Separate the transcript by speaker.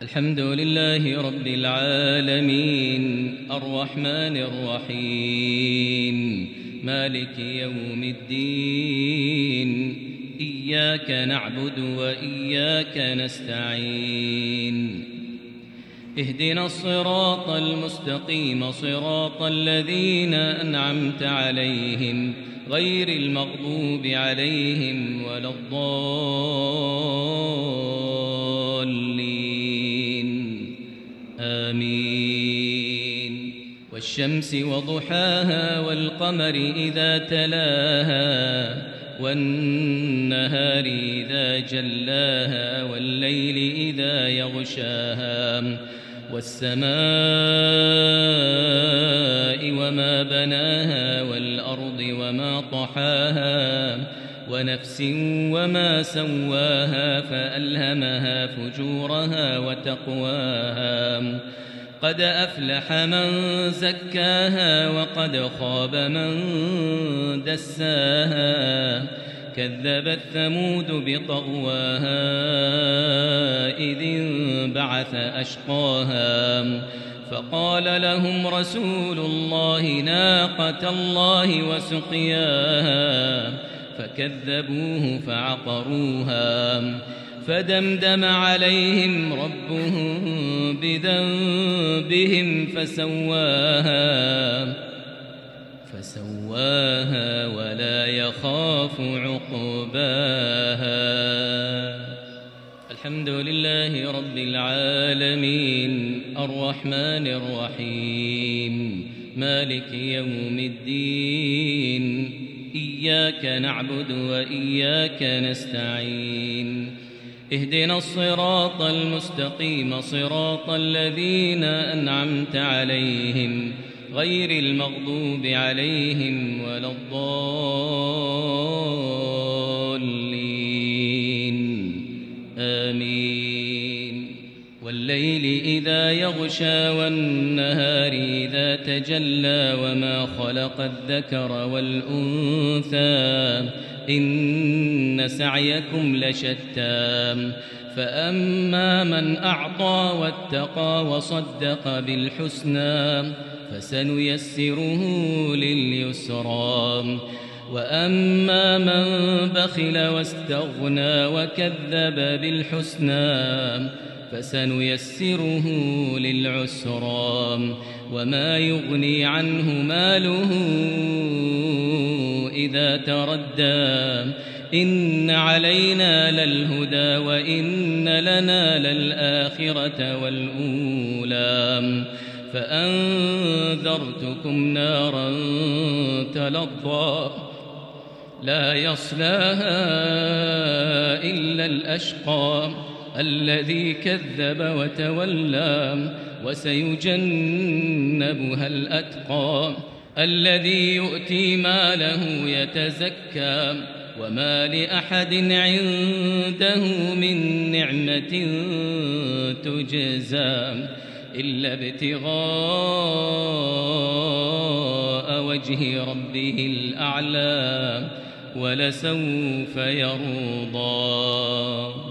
Speaker 1: الحمد لله رب العالمين الرحمن الرحيم مالك يوم الدين إياك نعبد وإياك نستعين اهدنا الصراط المستقيم صراط الذين أنعمت عليهم غير المغضوب عليهم ولا الضالين آمين والشمس وضحاها والقمر إذا تلاها والنهار إذا جلاها والليل إذا يغشاها والسماء وما بناها والأرض وما طحاها ونفس وما سواها فألهمها فجورها وتقواها قد أفلح من زكاها وقد خاب من دساها كذبت ثمود بطغواها إذ انبعث أشقاها فقال لهم رسول الله ناقة الله وسقياها فكذبوه فعقروها فدمدم عليهم ربهم بذنبهم فسواها ولا يخاف عقباها. الحمد لله رب العالمين الرحمن الرحيم مالك يوم الدين إياك نعبد وإياك نستعين اهدنا الصراط المستقيم صراط الذين أنعمت عليهم غير المغضوب عليهم ولا الضالين آمين والليل إذا يغشى والنهار إذا تجلى وما خلق الذكر والأنثى إن سعيكم لشتى فأما من أعطى واتقى وصدق بالحسنى فسنيسره لليسرى وأما من بخل واستغنى وكذب بالحسنى فسنيسره للعسرى وما يغني عنه ماله إذا تردى إن علينا للهدى وإن لنا للآخرة والأولى فأنذرتكم نارا تلظى لا يصلاها إلا الأشقى الذي كذب وتولى وسيجنبها الأتقى الذي يؤتي ماله يتزكى وما لأحد عنده من نعمة تجزى إلا ابتغاء وجه ربه الأعلى ولسوف يرضى.